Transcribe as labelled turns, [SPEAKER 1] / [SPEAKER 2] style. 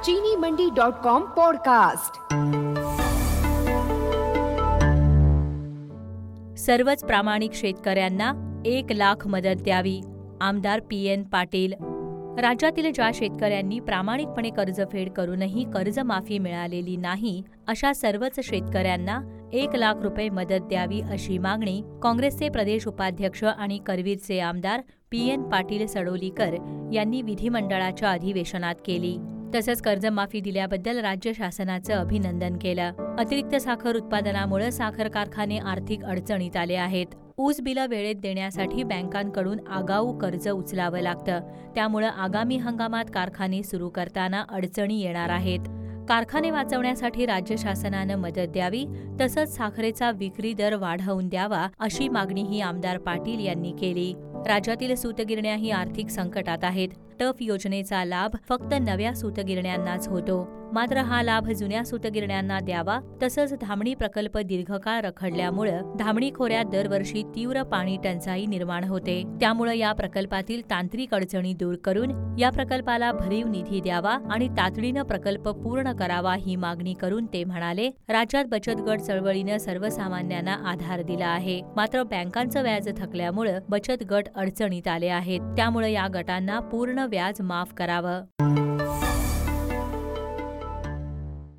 [SPEAKER 1] चीनीमंडी.com podcast.
[SPEAKER 2] सर्वच प्रामाणिक शेतकऱ्यांना 1 लाख मदत द्यावी, आमदार PN पाटील। राज्यातील ज्या शेतकऱ्यांनी प्रामाणिकपणे कर्जफेड करूनही कर्जमाफी मिळालेली नाही, अशा सर्वच शेतकऱ्यांना 1 लाख रुपये मदत द्यावी अशी मागणी काँग्रेसचे प्रदेश उपाध्यक्ष आणि करवीरचे आमदार PN पाटील सडोलीकर यांनी विधिमंडळाच्या अधिवेशनात केली। तसंच कर्जमाफी दिल्याबद्दल राज्य शासनाचं अभिनंदन केलं। अतिरिक्त साखर उत्पादनामुळे साखर कारखाने आर्थिक अडचणीत आले आहेत। ऊस बिलं वेळेत देण्यासाठी बँकांकडून आगाऊ कर्ज उचलावं लागतं, त्यामुळे आगामी हंगामात कारखाने सुरू करताना अडचणी येणार आहेत। कारखाने वाचवण्यासाठी राज्य शासनानं मदत द्यावी, तसंच साखरेचा विक्री दर वाढवून द्यावा अशी मागणीही आमदार पाटील यांनी केली। राज्यातील सूतगिरण्याही आर्थिक संकटात आहेत। टफ योजनेचा लाभ फक्त नव्या सूतगिरण्यांनाच होतो, मात्र हा लाभ जुन्या सूतगिरण्यांना द्यावा। तसंच धामणी प्रकल्प दीर्घकाळ रखडल्यामुळे धामणी खोऱ्यात दरवर्षी तीव्र पाणी टंचाई निर्माण होते, त्यामुळे या प्रकल्पातील तांत्रिक अडचणी दूर करून या प्रकल्पाला भरीव निधी द्यावा आणि तातडीनं प्रकल्प पूर्ण करावा ही मागणी करून ते म्हणाले, राज्यात बचत गट चळवळीनं सर्वसामान्यांना आधार दिला आहे, मात्र बँकांचं व्याज थकल्यामुळे बचत गट अडचणीत आले आहेत, त्यामुळे या गटांना पूर्ण व्याज माफ करावं।